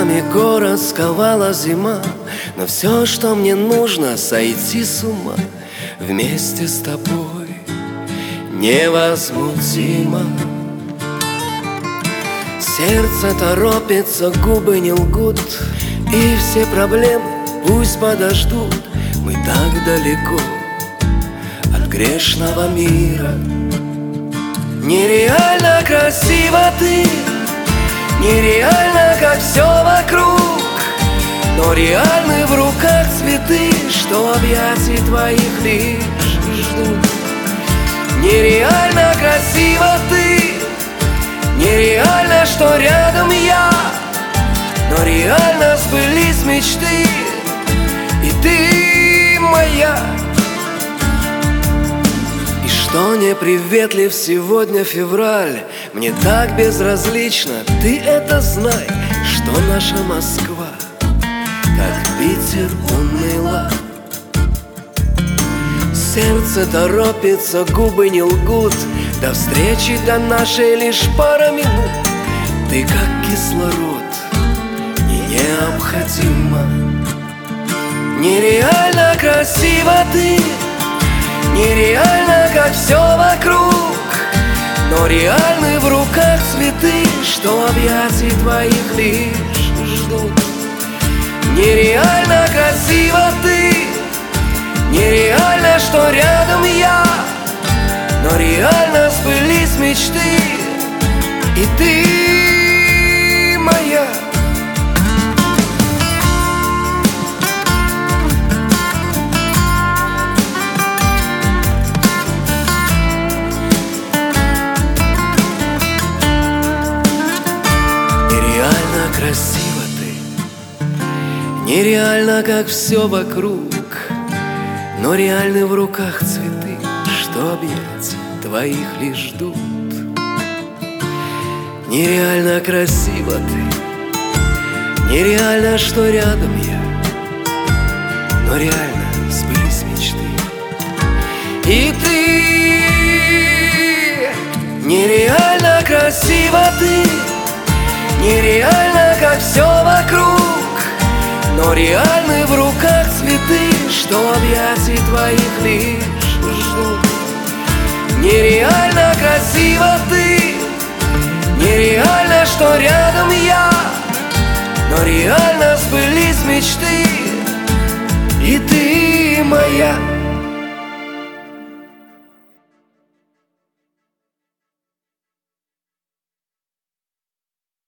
нами город сковала зима, но все, что мне нужно, сойти с ума вместе с тобой невозмутимо. Сердце торопится, губы не лгут, и все проблемы пусть подождут. Мы так далеко от грешного мира. Нереально красиво ты, нереально, как все вокруг, но реальны в руках цветы, что объятий твоих лишь ждут. Нереально красиво ты, нереально, что рядом я, но реально сбылись мечты, и ты моя. И что неприветлив сегодня февраль, мне так безразлично, ты это знай, что наша Москва, как Питер, уныла. Сердце торопится, губы не лгут, до встречи до нашей лишь пара минут. Ты как кислород, и необходима. Нереально красиво ты, нереально, как все вокруг, но реальны в руках цветы, что объятий твоих лишь ждут. Нереально красиво ты, нереально, что рядом я, но реально сбылись мечты, и ты моя. Нереально красиво ты, нереально, как все вокруг, но реальны в руках цветы, что объятия твоих лишь ждут. Нереально красиво ты, нереально, что рядом я, но реально сбылись мечты, и ты. Нереально красиво ты, нереально, как все вокруг, но реальны в руках цветы, что объятий твоих лишь ждут. Нереально красиво ты, нереально, что рядом я, но реально сбылись мечты, и ты моя.